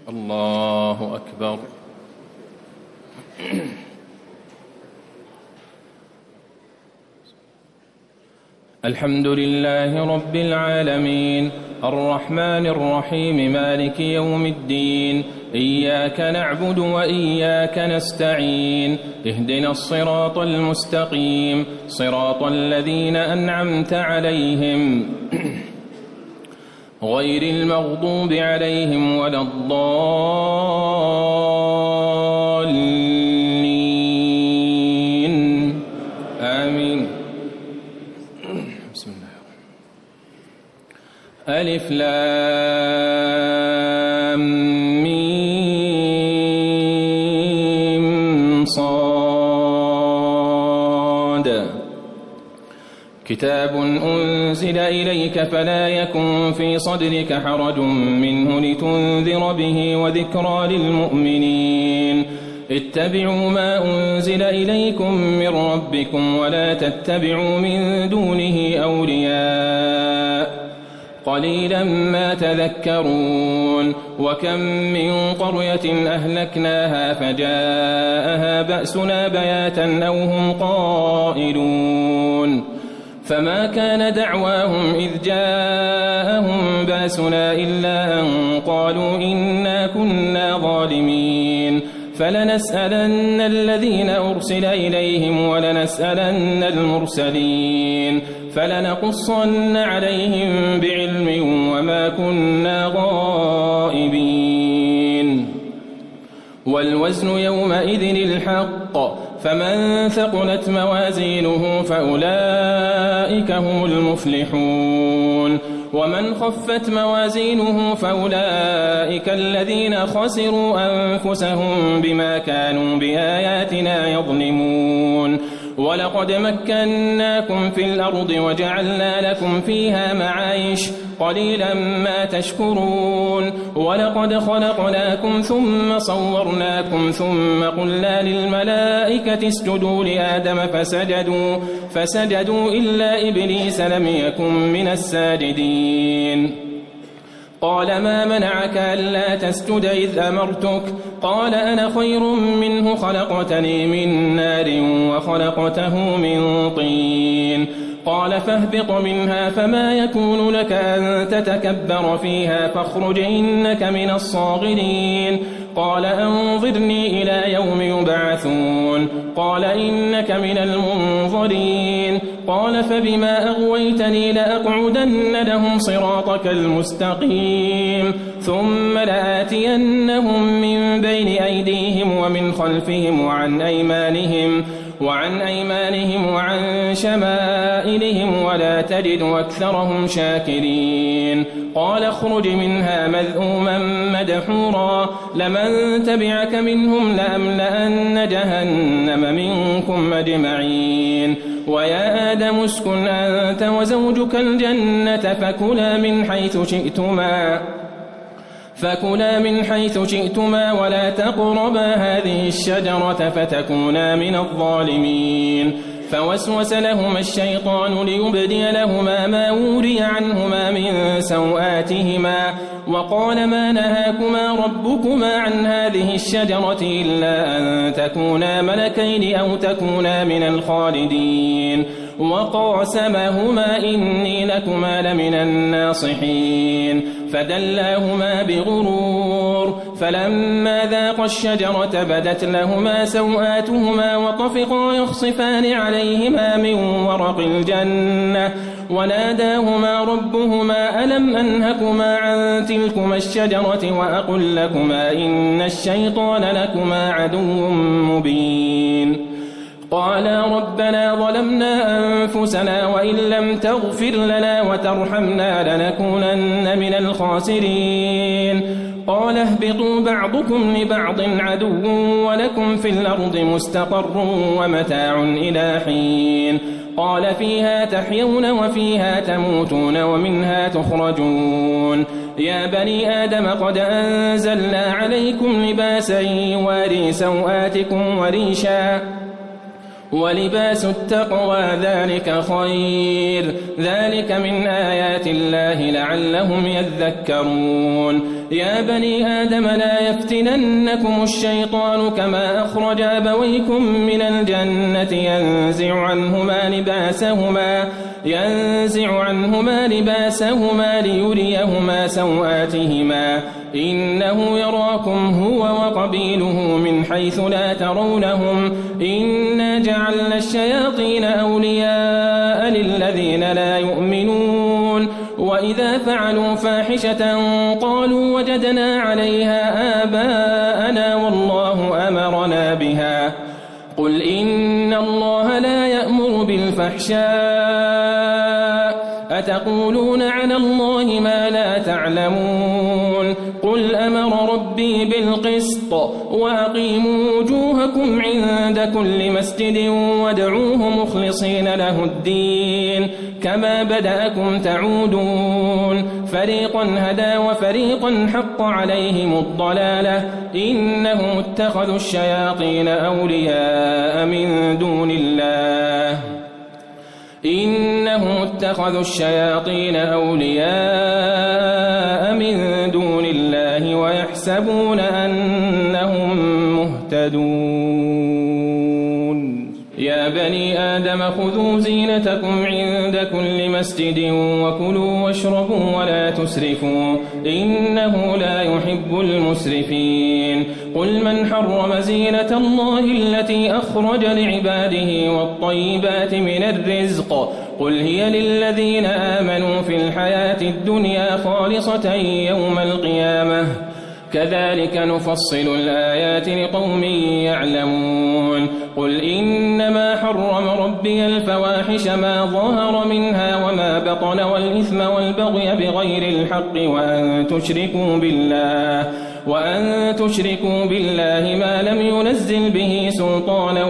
الله أكبر. الحمد لله رب العالمين الرحمن الرحيم مالك يوم الدين إياك نعبد وإياك نستعين اهدنا الصراط المستقيم صراط الذين أنعمت عليهم غير المغضوب عليهم ولا الضالين آمين. بسم الله. ألف لام ميم صاد كتاب أنزل إليك فلا يكن في صدرك حرج منه لتنذر به وذكرى للمؤمنين. اتبعوا ما أنزل إليكم من ربكم ولا تتبعوا من دونه أولياء قليلا ما تذكرون. وكم من قرية أهلكناها فجاءها بأسنا بياتا أو هم قائلون فما كان دعواهم إذ جاءهم بأسنا إلا أن قالوا إنا كنا ظالمين. فلنسألن الذين أرسل إليهم ولنسألن المرسلين فلنقصن عليهم بعلم وما كنا غائبين. والوزن يومئذ الحق فمن ثقلت موازينه فأولئك هم المفلحون ومن خفت موازينه فأولئك الذين خسروا أنفسهم بما كانوا بآياتنا يظلمون. ولقد مكناكم في الأرض وجعلنا لكم فيها معايش قليلا ما تشكرون. ولقد خلقناكم ثم صورناكم ثم قلنا للملائكة اسجدوا لآدم فسجدوا إلا إبليس لم يكن من الساجدين. قال ما منعك ألا تسجد إذ أمرتك قال أنا خير منه خلقتني من نار وخلقته من طين. قال فاهبط منها فما يكون لك أن تتكبر فيها فاخرج إنك من الصاغرين. قال أنظرني إلى يوم يبعثون قال إنك من المنظرين. قال فبما أغويتني لأقعدن لهم صراطك المستقيم ثم لآتينهم من بين أيديهم ومن خلفهم وعن أيمانهم وعن شمائلهم ولا تجد أكثرهم شاكرين. قال اخرج منها مذءوما مدحورا لمن تبعك منهم لأملأن جهنم منكم أجمعين. ويا آدم اسكن أنت وزوجك الجنة فكلا من حيث شئتما ولا تقربا هذه الشجرة فتكونا من الظالمين. فوسوس لهما الشيطان ليبدي لهما ما وري عنهما من سوآتهما وقال ما نهاكما ربكما عن هذه الشجرة إلا أن تكونا ملكين أو تكونا من الخالدين. وقاسمهما إني لكما لمن الناصحين فدلاهما بغرور فلما ذاقا الشجرة بدت لهما سوآتهما وطفقا يخصفان عليهما من ورق الجنة وناداهما ربهما ألم أنهكما عن تلكما الشجرة وأقل لكما إن الشيطان لكما عدو مبين. قالا ربنا ظلمنا أنفسنا وإن لم تغفر لنا وترحمنا لنكونن من الخاسرين. قال اهبطوا بعضكم لبعض عدو ولكم في الأرض مستقر ومتاع إلى حين. قال فيها تحيون وفيها تموتون ومنها تخرجون. يا بني آدم قد أنزلنا عليكم لباسا يواري سوآتكم ولباس التقوى ذلك خير ذلك من آيات الله لعلهم يذكرون يا بني آدم لا يفتننكم الشيطان كما أخرج أبويكم من الجنة ينزع عنهما لباسهما ليريهما سوآتهما إنه يراكم هو وقبيله من حيث لا ترونهم إنا جعلنا الشياطين أولياء للذين لا يؤمنون وإذا فعلوا فاحشة قالوا وجدنا عليها آباءنا والله أمرنا بها قل إن الله لا يأمر بالفحشاء أتقولون على الله ما لا تعلمون قل أمر ربي بالقسط وأقيموا وجوهكم عند كل مسجد وادعوه مخلصين له الدين كما بدأكم تعودون فريقا هدى وفريقا حق عليهم الضلالة إنهم اتخذوا الشياطين أولياء من دون الله ويحسبون أنهم مهتدون يا بني آدم خذوا زينتكم عند كل مسجد وكلوا واشربوا ولا تسرفوا إنه لا يحب المسرفين قل من حرم زينة الله التي أخرج لعباده والطيبات من الرزق قل هي للذين آمنوا في الحياة الدنيا خالصة يوم القيامة كذلك نفصل الآيات لقوم يعلمون قل إنما حرم ربي الفواحش ما ظهر منها وما بطن والإثم والبغي بغير الحق وأن تشركوا بالله ما لم ينزل به سلطانا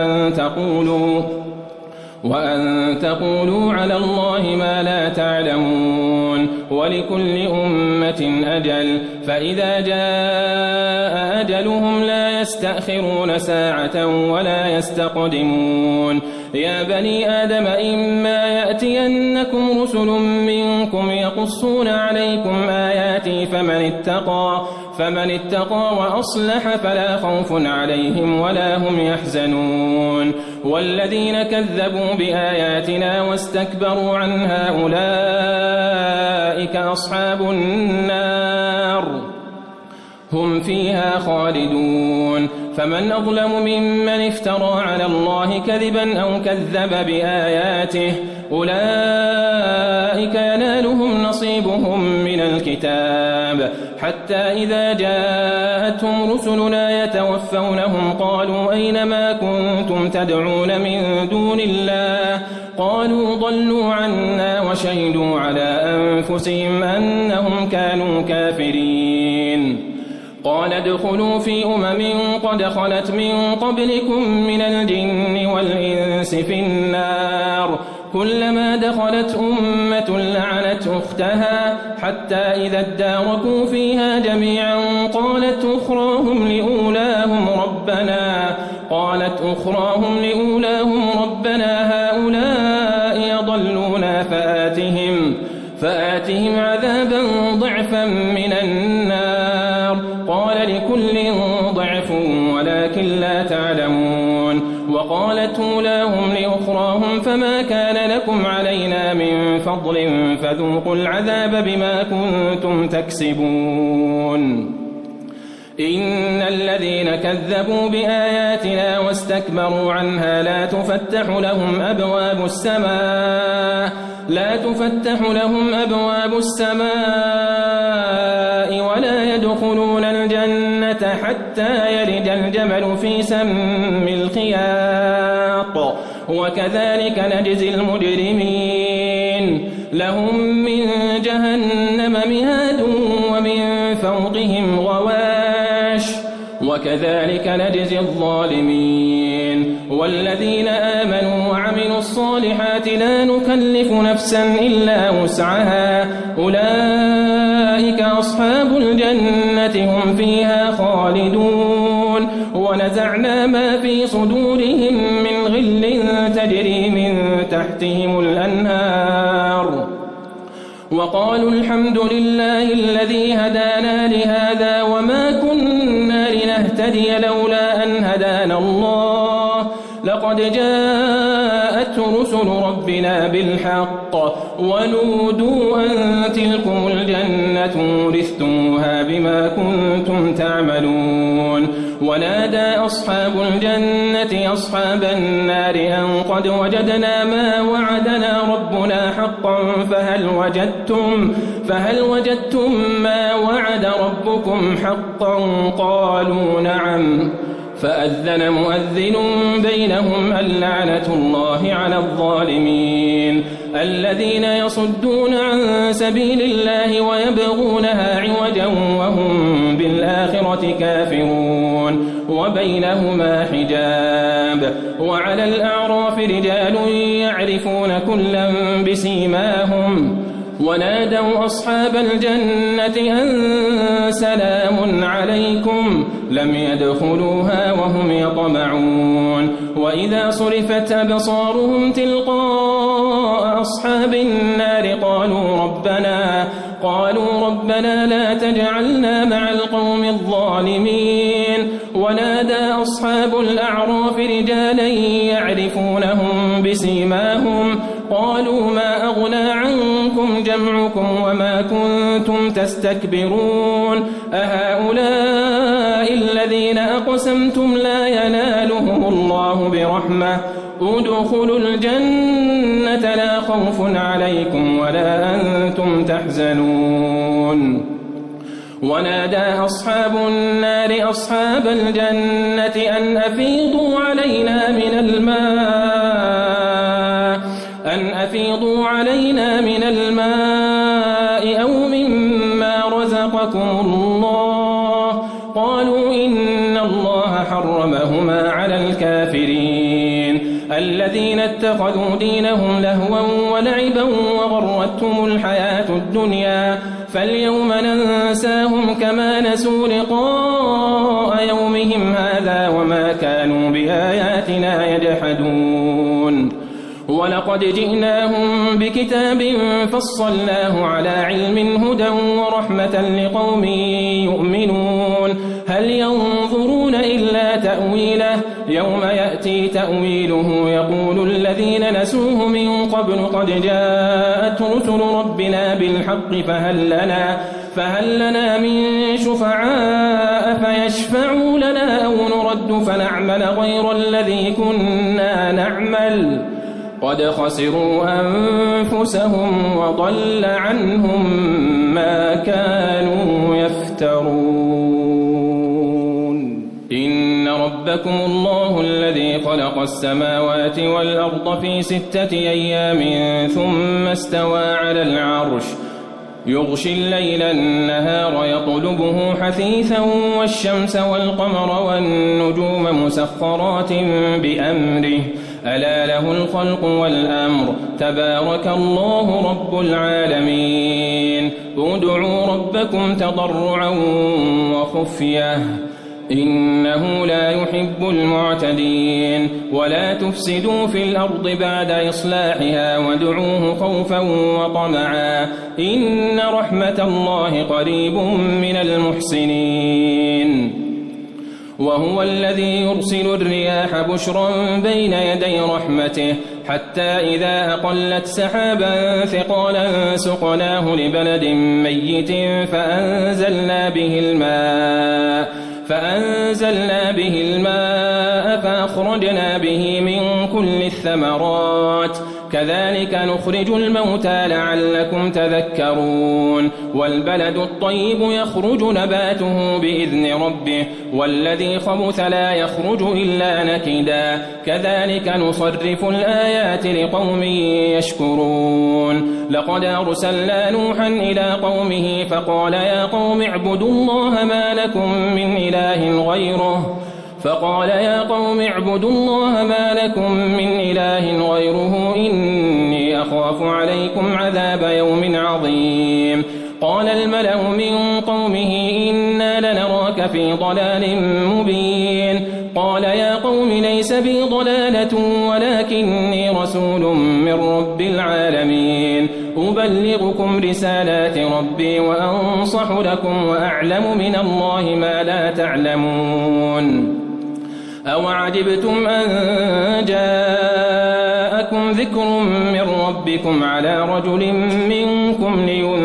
وأن تقولوا على الله ما لا تعلمون ولكل أمة أجل فإذا جاء أجلهم لا يستأخرون ساعة ولا يستقدمون يا بني آدم إما يأتينكم رسل منكم يقصون عليكم آياتي فمن اتقى وأصلح فلا خوف عليهم ولا هم يحزنون والذين كذبوا بآياتنا واستكبروا عنها أولئك أصحاب النار هم فيها خالدون فمن أظلم ممن افترى على الله كذبا أو كذب بآياته أولئك ينالهم نصيبهم من الكتاب حتى إذا جاءتهم رسلنا يتوفونهم قالوا أين ما كنتم تدعون من دون الله قالوا ضلوا عنا وشهدوا على أنفسهم أنهم كانوا كافرين قال ادخلوا في قد خلت من قبلكم من الجن والإنس في النار كلما دخلت أمة لعنت أختها حتى إذا اداركوا فيها جميعا قالت أخراهم لأولاهم ربنا هؤلاء يضلونا فآتهم عذابا ضعفا من النار قال لكل ضعف ولكن لا تعلمون وقالت أولاهم لأخراهم فما كان لكم علينا من فضل فذوقوا العذاب بما كنتم تكسبون إن الذين كذبوا بآياتنا واستكبروا عنها لا تفتح لهم أبواب السماء ولا يدخلون الجنة حتى يلج الجمل في سم الخياط وكذلك نجزي المجرمين لهم من جهنم مهاد ومن فوقهم غواش وكذلك نجزي الظالمين والذين آمنوا وعملوا الصالحات لا نكلف نفسا إلا وسعها أولئك أصحاب الجنة هم فيها خالدون ونزعنا ما في صدورهم من غل تجري من تحتهم الأنهار وقالوا الحمد لله الذي هدانا لهذا وما كنا لنهتدي لولا أن هدانا الله لقد جاءت رسل ربنا بالحق ونودوا أن تلكم الجنة ورثتموها بما كنتم تعملون ونادى أصحاب الجنة أصحاب النار أن قد وجدنا ما وعدنا ربنا حقا فهل وجدتم ما وعد ربكم حقا قالوا نعم فأذن مؤذن بينهم اللعنة الله على الظالمين الذين يصدون عن سبيل الله ويبغونها عوجا وهم بالآخرة كافرون وبينهما حجاب وعلى الأعراف رجال يعرفون كلا بسيماهم ونادوا أصحاب الجنة أن سلام عليكم لم يدخلوها وهم يطمعون وإذا صرفت أبصارهم تلقاء أصحاب النار قالوا ربنا لا تجعلنا مع القوم الظالمين ونادى أصحاب الأعراف رجالا يعرفونهم بسيماهم قالوا ما أغنى عنكم جمعكم وما كنتم تستكبرون أهؤلاء الذين أقسمتم لا ينالهم الله برحمة ادخلوا الجنة لا خوف عليكم ولا أنتم تحزنون ونادى أصحاب النار أصحاب الجنة أن أفيضوا علينا من الماء أو مما رزقكم الله قالوا إن الله حرمهما على الكافرين الذين اتخذوا دينهم لهوا ولعبا وغرتهم الحياة الدنيا فاليوم ننساهم كما نسوا لقاء يومهم هذا وما كانوا بآياتنا يجحدون ولقد جئناهم بكتاب فصلناه على علم هدى ورحمة لقوم يؤمنون هل ينظرون إلا تأويله يوم يأتي تأويله يقول الذين نسوه من قبل قد جاءت رسل ربنا بالحق فهل لنا من شفعاء فيشفعوا لنا أو نرد فنعمل غير الذي كنا نعمل قد خسروا أنفسهم وضل عنهم ما كانوا يفترون إن ربكم الله الذي خلق السماوات والأرض في 6 أيام ثم استوى على العرش يغشي الليل النهار يطلبه حثيثا والشمس والقمر والنجوم مسخرات بأمره ألا له الخلق والأمر تبارك الله رب العالمين ادعوا ربكم تضرعا وخفية إنه لا يحب المعتدين ولا تفسدوا في الأرض بعد إصلاحها وادعوه خوفا وطمعا إن رحمة الله قريب من المحسنين وهو الذي يرسل الرياح بشرا بين يدي رحمته حتى إذا أقلت سحابا ثقالا سقناه لبلد ميت فأنزلنا به الماء فأخرجنا به من كل الثمرات كذلك نخرج الموتى لعلكم تذكرون والبلد الطيب يخرج نباته بإذن ربه والذي خبث لا يخرج إلا نكدا كذلك نصرف الآيات لقوم يشكرون لقد أرسلنا نوحا إلى قومه فقال يا قوم اعبدوا الله ما لكم من إله غيره إني أخاف عليكم عذاب يوم عظيم قال الملأ من قومه إنا لنراك في ضلال مبين قال يا قوم ليس بي ضلالة ولكني رسول من رب العالمين أبلغكم رسالات ربي وأنصح لكم وأعلم من الله ما لا تعلمون أوعجبتم أن جاءكم ذكر من ربكم على رجل منكم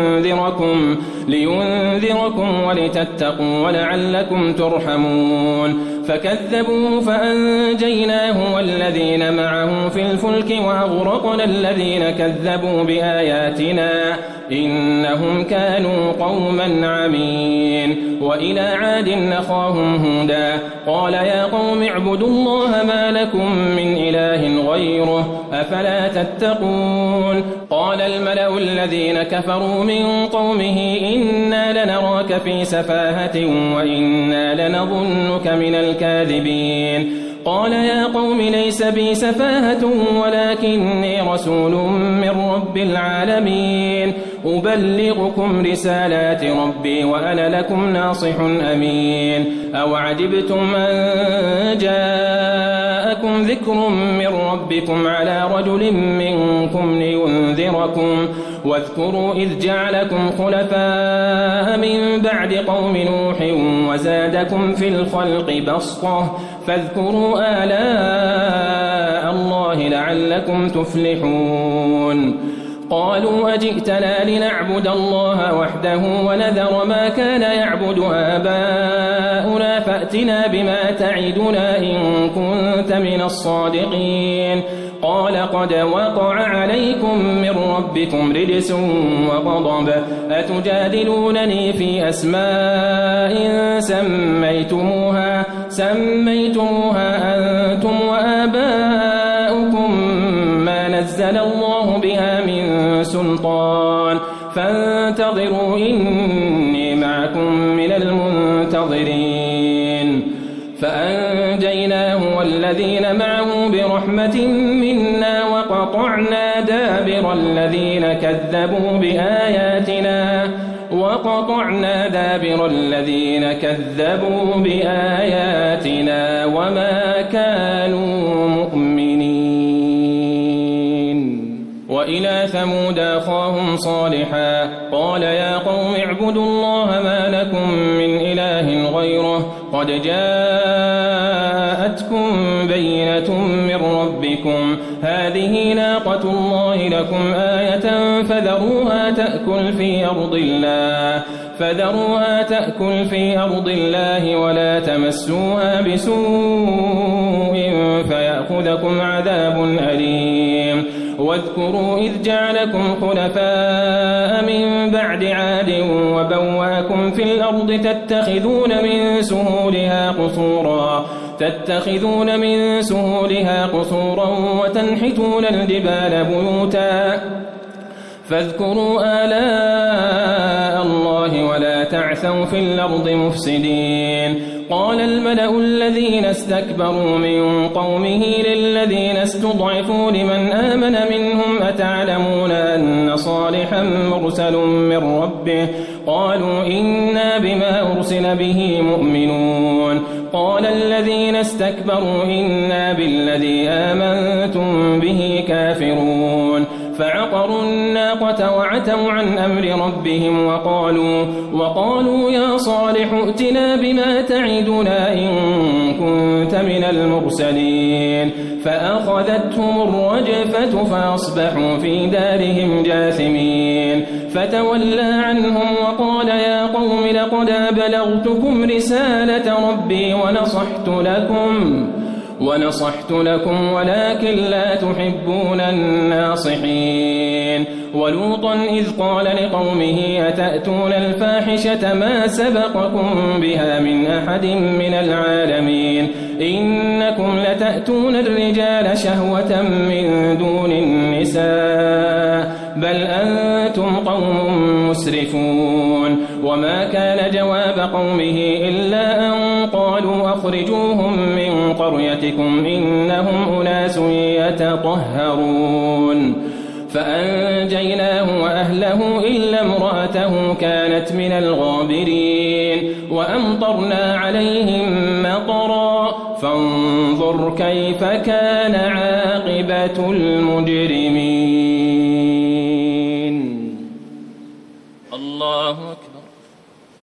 لينذركم ولتتقوا ولعلكم ترحمون فكذبوه فأنجيناه والذين معه في الفلك وأغرقنا الذين كذبوا بآياتنا إنهم كانوا قوما عمين وإلى عاد أخاهم هودا قال يا قوم اعبدوا الله ما لكم من إله غيره أفلا تتقون قال الملأ الذين كفروا من قومه إنا لنراك في سفاهة وإنا لنظنك من الكاذبين قال يا قوم ليس بي سفاهة ولكني رسول من رب العالمين أبلغكم رسالات ربي وأنا لكم ناصح أمين أوعجبتم أن جاءكم ذكر من ربكم على رجل منكم لينذركم واذكروا إذ جعلكم خلفاء من بعد قوم نوح وزادكم في الخلق بسطة فاذكروا آلاء الله لعلكم تفلحون قالوا أجئتنا لنعبد الله وحده ونذر ما كان يعبد آباؤنا فأتنا بما تعدنا إن كنت من الصادقين قال قد وقع عليكم من ربكم رجس وغضب أتجادلونني في أسماء سميتموها أنتم وآباؤكم ما نزل الله بها من سلطان فانتظروا إني معكم من المنتظرين فأنجيناه والذين معه برحمة منا وقطعنا دابر الذين كذبوا بآياتنا وما كانوا مؤمنين وإلى ثمود أخاهم صالحا قال يا قوم اعبدوا الله ما لكم من إله غيره قد جاءتكم بينة من ربكم هذه ناقة الله لكم آية فذروها تأكل في أرض الله ولا تمسوها بسوء فيأخذكم عذاب أليم واذكروا إذ جعلكم خلفاء من بعد عاد وبواكم في الأرض تتخذون من سهولها قصورا وتنحتون الجبال بيوتا فاذكروا آلاء الله ولا تعثوا في الأرض مفسدين قال الملأ الذين استكبروا من قومه للذين استضعفوا لمن آمن منهم أتعلمون أن صالحا مرسل من ربه قالوا إنا بما أرسل به مؤمنون قال الذين استكبروا إنا بالذي آمنتم به كافرون فعقروا الناقة وعتوا عن أمر ربهم وقالوا يا صالح ائتنا بما تعدنا إن كنت من المرسلين فأخذتهم الرجفة فأصبحوا في دارهم جاثمين فتولى عنهم وقال يا قوم لقد أبلغتكم رسالة ربي ونصحت لكم ولكن لا تحبون الناصحين ولوطا إذ قال لقومه أتأتون الفاحشة ما سبقكم بها من أحد من العالمين إنكم لتأتون الرجال شهوة من دون النساء بل أنتم قوم مسرفون وما كان جواب قومه إلا أن قالوا أخرجوهم من قريتكم إنهم أناس يتطهرون فأنجيناه وأهله إلا امرأته كانت من الغابرين وأمطرنا عليهم مطرا فانظر كيف كان عاقبة المجرمين. الله أكبر.